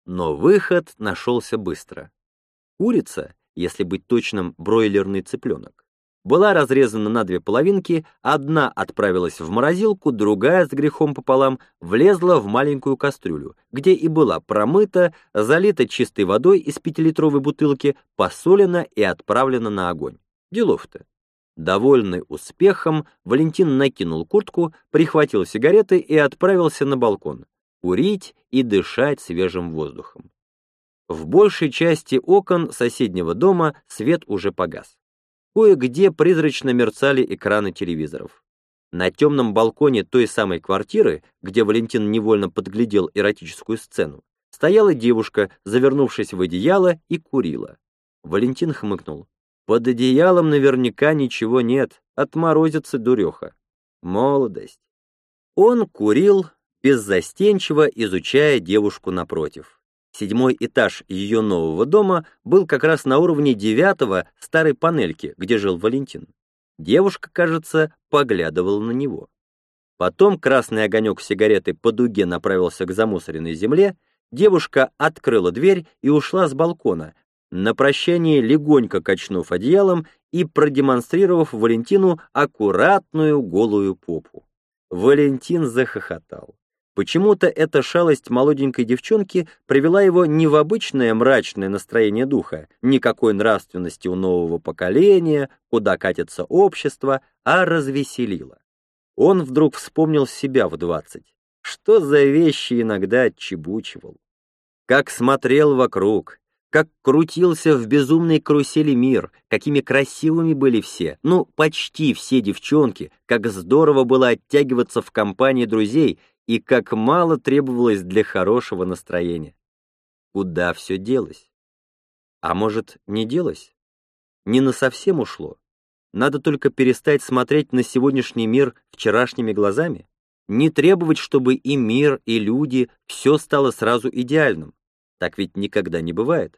Но выход нашелся быстро. Курица, если быть точным, бройлерный цыпленок, была разрезана на две половинки, одна отправилась в морозилку, другая с грехом пополам влезла в маленькую кастрюлю, где и была промыта, залита чистой водой из 5-литровой бутылки, посолена и отправлена на огонь. Делов-то. Довольный успехом, Валентин накинул куртку, прихватил сигареты и отправился на балкон курить и дышать свежим воздухом. В большей части окон соседнего дома свет уже погас. Кое-где призрачно мерцали экраны телевизоров. На темном балконе той самой квартиры, где Валентин невольно подглядел эротическую сцену, стояла девушка, завернувшись в одеяло, и курила. Валентин хмыкнул. Под одеялом наверняка ничего нет, отморозится дуреха. Молодость. Он курил, беззастенчиво изучая девушку напротив. 7-й этаж ее нового дома был как раз на уровне 9-го старой панельки, где жил Валентин. Девушка, кажется, поглядывала на него. Потом красный огонек сигареты по дуге направился к замусоренной земле, девушка открыла дверь и ушла с балкона, на прощание легонько качнув одеялом и продемонстрировав Валентину аккуратную голую попу. Валентин захохотал. Почему-то эта шалость молоденькой девчонки привела его не в обычное мрачное настроение духа, никакой нравственности у нового поколения, куда катится общество, а развеселила. Он вдруг вспомнил себя в 20. Что за вещи иногда отчебучивал. Как смотрел вокруг, как крутился в безумной карусели мир, какими красивыми были все, ну, почти все девчонки, как здорово было оттягиваться в компании друзей, и как мало требовалось для хорошего настроения. Куда все делось? А может, не делось? Не насовсем ушло? Надо только перестать смотреть на сегодняшний мир вчерашними глазами? Не требовать, чтобы и мир, и люди, все стало сразу идеальным. Так ведь никогда не бывает.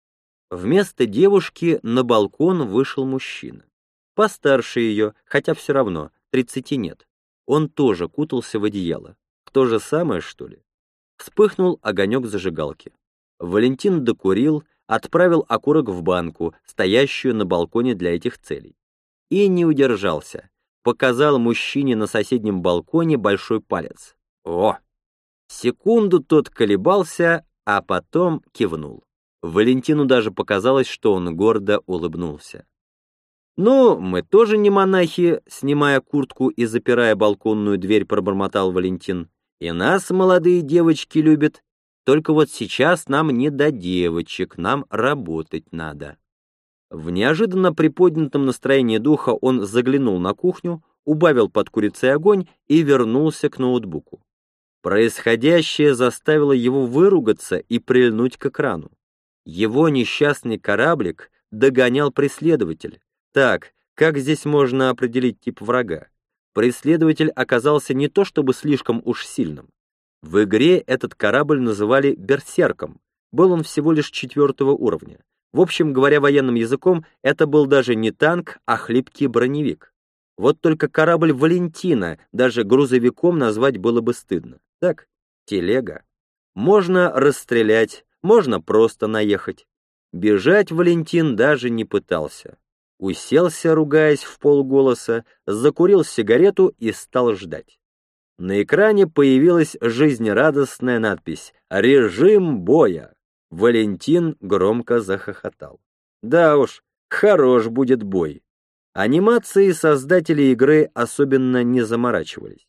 Вместо девушки на балкон вышел мужчина. Постарше ее, хотя все равно, 30 нет. Он тоже кутался в одеяло. То же самое, что ли? Вспыхнул огонек зажигалки. Валентин докурил, отправил окурок в банку, стоящую на балконе для этих целей. И не удержался. Показал мужчине на соседнем балконе большой палец. О! Секунду тот колебался, а потом кивнул. Валентину даже показалось, что он гордо улыбнулся. «Ну, мы тоже не монахи», — снимая куртку и запирая балконную дверь, пробормотал Валентин. «И нас молодые девочки любят. Только вот сейчас нам не до девочек, нам работать надо». В неожиданно приподнятом настроении духа он заглянул на кухню, убавил под курицей огонь и вернулся к ноутбуку. Происходящее заставило его выругаться и прильнуть к экрану. Его несчастный кораблик догонял преследователь. Так, как здесь можно определить тип врага? Преследователь оказался не то чтобы слишком уж сильным. В игре этот корабль называли берсерком. Был он всего лишь 4-го уровня. В общем, говоря военным языком, это был даже не танк, а хлипкий броневик. Вот только корабль Валентина даже грузовиком назвать было бы стыдно. Так, телега. Можно расстрелять, можно просто наехать. Бежать Валентин даже не пытался. Уселся, ругаясь в полголоса, закурил сигарету и стал ждать. На экране появилась жизнерадостная надпись «Режим боя». Валентин громко захохотал. Да уж, хорош будет бой. Анимации создатели игры особенно не заморачивались.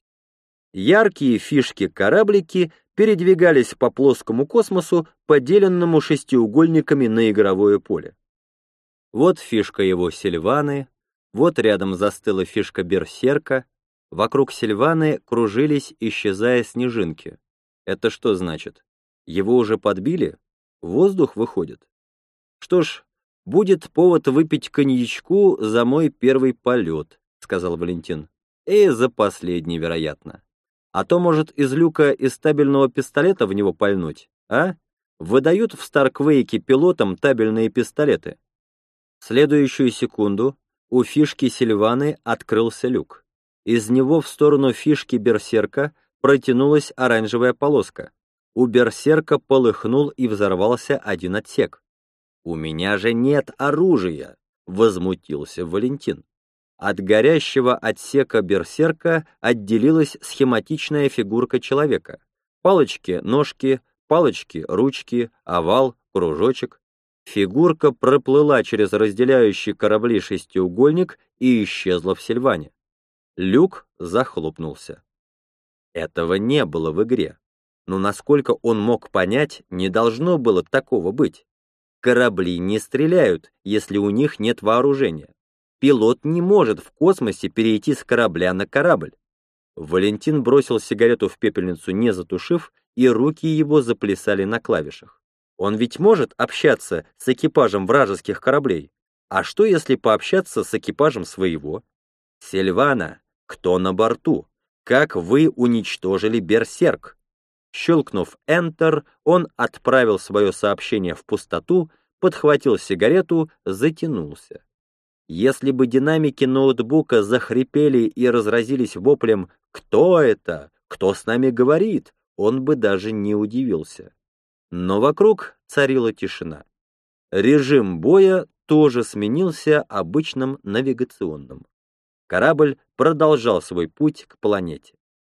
Яркие фишки-кораблики передвигались по плоскому космосу, поделенному шестиугольниками на игровое поле. Вот фишка его Сильваны, вот рядом застыла фишка Берсерка, вокруг Сильваны кружились, исчезая снежинки. Это что значит? Его уже подбили? Воздух выходит? Что ж, будет повод выпить коньячку за мой первый полет, сказал Валентин. И за последний, вероятно. А то, может, из люка из стабильного пистолета в него пальнуть, а? Выдают в Старквейке пилотам табельные пистолеты. В следующую секунду у фишки Сильваны открылся люк. Из него в сторону фишки Берсерка протянулась оранжевая полоска. У берсерка полыхнул и взорвался один отсек. «У меня же нет оружия!» — возмутился Валентин. От горящего отсека берсерка отделилась схематичная фигурка человека. Палочки-ножки, палочки-ручки, овал, кружочек. Фигурка проплыла через разделяющий корабли шестиугольник и исчезла в Сильване. Люк захлопнулся. Этого не было в игре. Но насколько он мог понять, не должно было такого быть. Корабли не стреляют, если у них нет вооружения. Пилот не может в космосе перейти с корабля на корабль. Валентин бросил сигарету в пепельницу, не затушив, и руки его заплясали на клавишах. Он ведь может общаться с экипажем вражеских кораблей. А что, если пообщаться с экипажем своего? «Сильвана, кто на борту? Как вы уничтожили берсерк?» Щелкнув Enter, он отправил свое сообщение в пустоту, подхватил сигарету, затянулся. Если бы динамики ноутбука захрипели и разразились воплем «Кто это? Кто с нами говорит?», он бы даже не удивился. Но вокруг царила тишина. Режим боя тоже сменился обычным навигационным. Корабль продолжал свой путь к планете.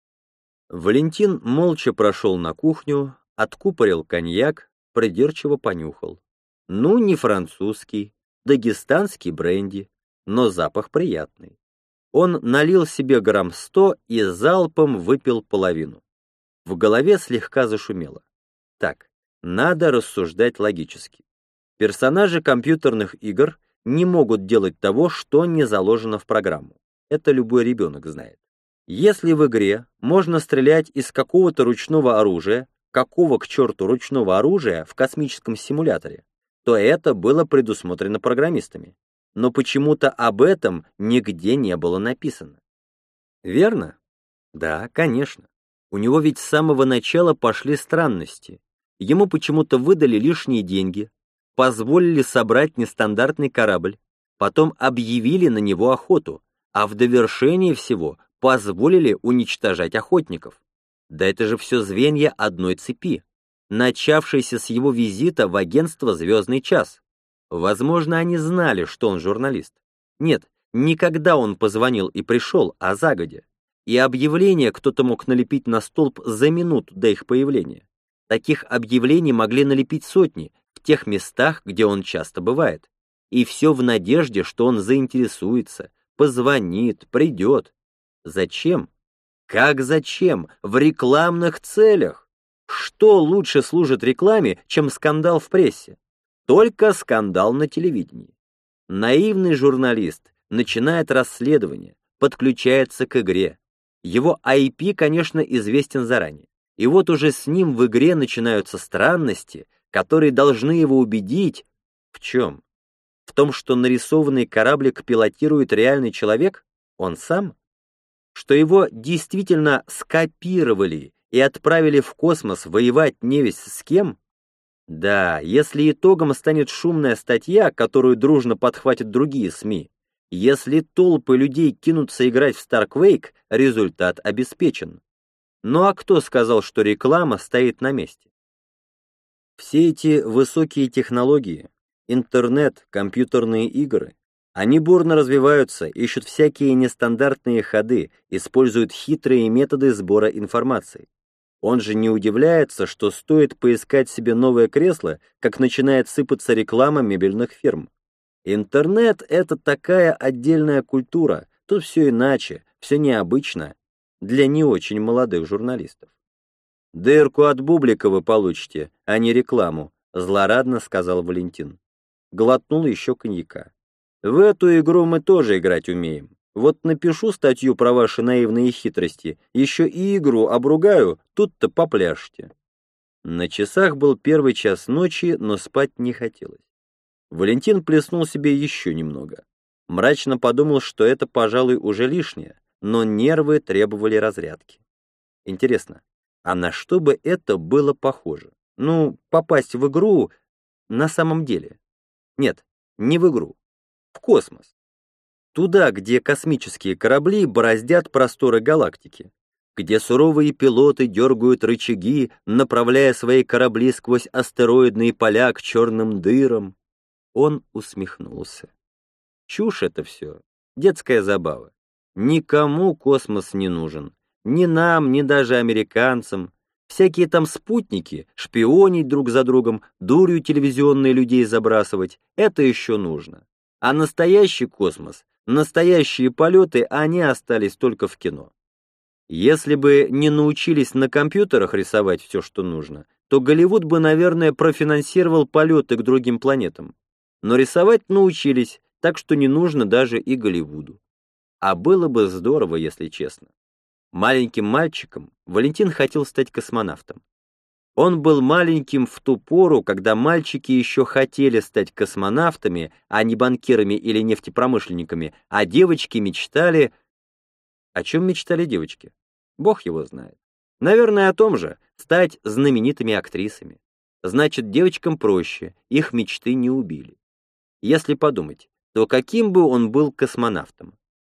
Валентин молча прошел на кухню, откупорил коньяк, придирчиво понюхал. Ну, не французский, дагестанский бренди, но запах приятный. Он налил себе грамм 100 и залпом выпил половину. В голове слегка зашумело. Так, надо рассуждать логически. Персонажи компьютерных игр не могут делать того, что не заложено в программу. Это любой ребенок знает. Если в игре можно стрелять из какого-то ручного оружия, какого к черту ручного оружия в космическом симуляторе, то это было предусмотрено программистами. Но почему-то об этом нигде не было написано. Верно? Да, конечно. У него ведь с самого начала пошли странности. Ему почему-то выдали лишние деньги, позволили собрать нестандартный корабль, потом объявили на него охоту, а в довершение всего позволили уничтожать охотников. Да это же все звенья одной цепи, начавшейся с его визита в агентство «Звездный час». Возможно, они знали, что он журналист. Нет, никогда он позвонил и пришел, а загодя. И объявление кто-то мог налепить на столб за минуту до их появления. Таких объявлений могли налепить сотни в тех местах, где он часто бывает. И все в надежде, что он заинтересуется, позвонит, придет. Зачем? Как зачем? В рекламных целях. Что лучше служит рекламе, чем скандал в прессе? Только скандал на телевидении. Наивный журналист начинает расследование, подключается к игре. Его IP, конечно, известен заранее. И вот уже с ним в игре начинаются странности, которые должны его убедить. В чем? В том, что нарисованный кораблик пилотирует реальный человек? Он сам? Что его действительно скопировали и отправили в космос воевать невесть с кем? Да, если итогом станет шумная статья, которую дружно подхватят другие СМИ, если толпы людей кинутся играть в Star Quake, результат обеспечен. Ну а кто сказал, что реклама стоит на месте? Все эти высокие технологии, интернет, компьютерные игры, они бурно развиваются, ищут всякие нестандартные ходы, используют хитрые методы сбора информации. Он же не удивляется, что стоит поискать себе новое кресло, как начинает сыпаться реклама мебельных фирм. Интернет — это такая отдельная культура, тут все иначе, все необычно для не очень молодых журналистов. «Дырку от бублика вы получите, а не рекламу», — злорадно сказал Валентин. Глотнул еще коньяка. «В эту игру мы тоже играть умеем. Вот напишу статью про ваши наивные хитрости, еще и игру обругаю, тут-то попляшете». На часах был 1 час ночи, но спать не хотелось. Валентин плеснул себе еще немного. Мрачно подумал, что это, пожалуй, уже лишнее, но нервы требовали разрядки. Интересно, а на что бы это было похоже? Ну, попасть в игру на самом деле? Нет, не в игру. В космос. Туда, где космические корабли бороздят просторы галактики. где суровые пилоты дергают рычаги, направляя свои корабли сквозь астероидные поля к черным дырам. Он усмехнулся. Чушь это все, детская забава. Никому космос не нужен. Ни нам, ни даже американцам. Всякие там спутники, шпионить друг за другом, дурью телевизионные людей забрасывать — это еще нужно. А настоящий космос, настоящие полеты, они остались только в кино. Если бы не научились на компьютерах рисовать все, что нужно, то Голливуд бы, наверное, профинансировал полеты к другим планетам. Но рисовать научились, так что не нужно даже и Голливуду. А было бы здорово, если честно. Маленьким мальчиком Валентин хотел стать космонавтом. Он был маленьким в ту пору, когда мальчики еще хотели стать космонавтами, а не банкирами или нефтепромышленниками, а девочки мечтали... О чем мечтали девочки? Бог его знает. Наверное, о том же, стать знаменитыми актрисами. Значит, девочкам проще, их мечты не убили. Если подумать, то каким бы он был космонавтом?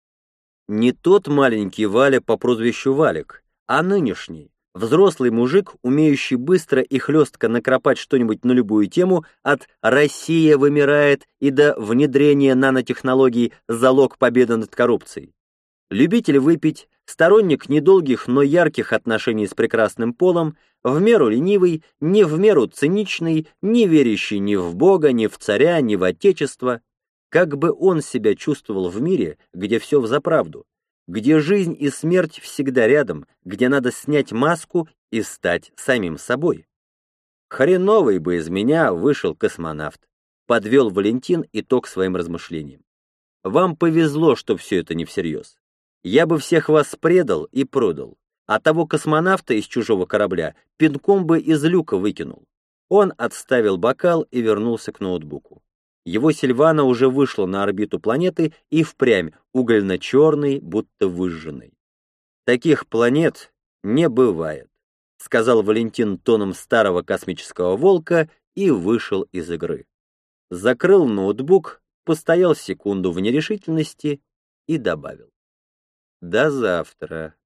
Не тот маленький Валя по прозвищу Валик, а нынешний, взрослый мужик, умеющий быстро и хлестко накропать что-нибудь на любую тему, от «Россия вымирает» и до внедрения нанотехнологий «Залог победы над коррупцией». Любитель выпить, сторонник недолгих, но ярких отношений с прекрасным полом, в меру ленивый, не в меру циничный, не верящий ни в Бога, ни в царя, ни в Отечество. Как бы он себя чувствовал в мире, где все взаправду, где жизнь и смерть всегда рядом, где надо снять маску и стать самим собой? Хреновый бы из меня вышел космонавт, подвел Валентин итог своим размышлениям. Вам повезло, что все это не всерьез. Я бы всех вас предал и продал, а того космонавта из чужого корабля пинком бы из люка выкинул. Он отставил бокал и вернулся к ноутбуку. Его Сильвана уже вышла на орбиту планеты и впрямь угольно-черной, будто выжженной. «Таких планет не бывает», — сказал Валентин тоном старого космического волка и вышел из игры. Закрыл ноутбук, постоял секунду в нерешительности и добавил: «До завтра».